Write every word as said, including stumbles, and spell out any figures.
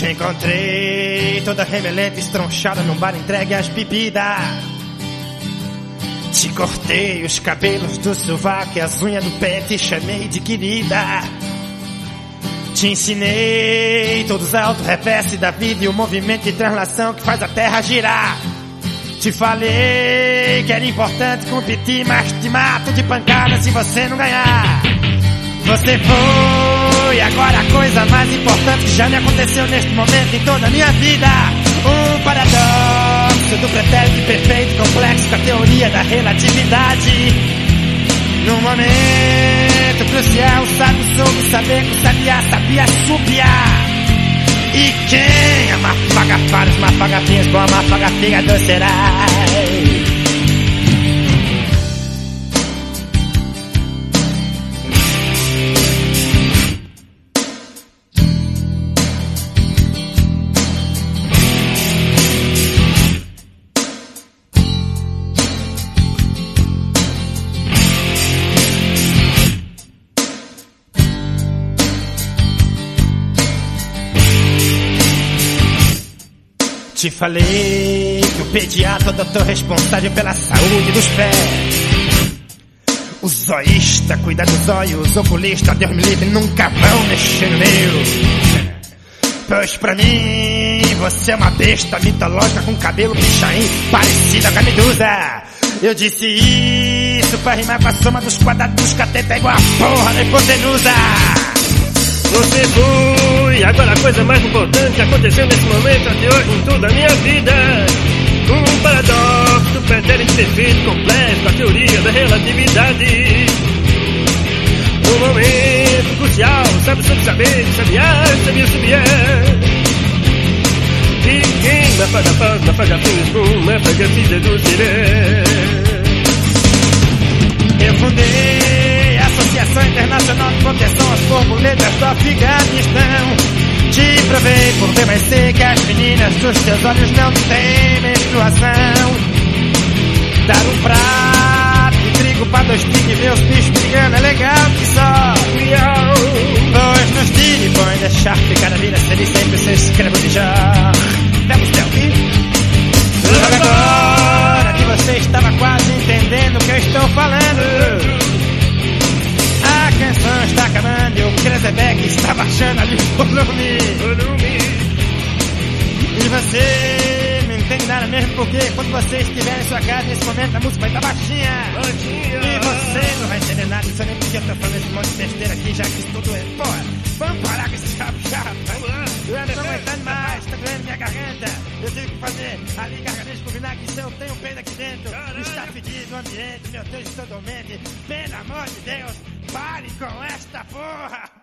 Te encontrei toda remelenta, estronchada num bar entregue às bebidas. Te cortei os cabelos do sovaco e as unhas do pé, te chamei de querida. Te ensinei todos os auto-reverse da vida e o movimento de translação que faz a terra girar. Te falei que era importante competir, mas te mato de pancada se você não ganhar. Você foi agora a coisa mais importante que já me aconteceu neste momento em toda a minha vida. Um paradoxo do pretérito perfeito, complexo com a teoria da relatividade. Num momento crucial, o sábio soube saber que o sabiá sabia subiar. E quem amafaga para os mafagafinhos, bom amafaga fígado será. Te falei que o pediatra é o doutor responsável pela saúde dos pés. O zoísta cuida dos olhos, o oculista, Deus me livre, nunca vão mexer no meu. Pois pra mim, você é uma besta mitológica com cabelo pichain, parecida com a medusa. Eu disse isso pra rimar com a soma dos quadrados dos catetas igual a porra da hipotenusa. Você foi agora a coisa mais importante que aconteceu nesse momento até hoje em toda a minha vida. Um paradoxo do pretérito perfeito, complexo, a teoria da relatividade. Um momento crucial, sabe sobre saber, sabia, sabia, sabia. E quem vai pagar pau, vai pagar fins, bum, vai pagar filha do siré. Eu fundei a Associação Internacional de Proteção às Borboletas do Afeganistão. Te provei por B mais C que as meninas dos teus olhos não têm menstruação. Dar um prato de trigo pra dois tigres e ver os bichos brigando é legal que só. Pois nos tire, põe deixar ficar a vida, seria sempre seu escravo de Jó. Vamos ter aqui. Agora que você estava quase entendendo o que eu estou falando. A canção está acabando e o Kreuzberg está baixando ali o volume. E você não entende nada mesmo, porque quando você estiver em sua casa nesse momento a música vai estar baixinha. E você não vai entender nada, isso nem porque eu tô falando esse monte de besteira aqui, já que isso tudo é. Porra, vamos parar com esse chapo chato. Eu não tô aguentando mais, tá doendo minha garganta. Eu tive que fazer ali gargarejo com vinagre, se eu tenho pena aqui dentro. Está fedido o ambiente, meu Deus, estou dormente. Pelo amor de Deus, pare com esta porra.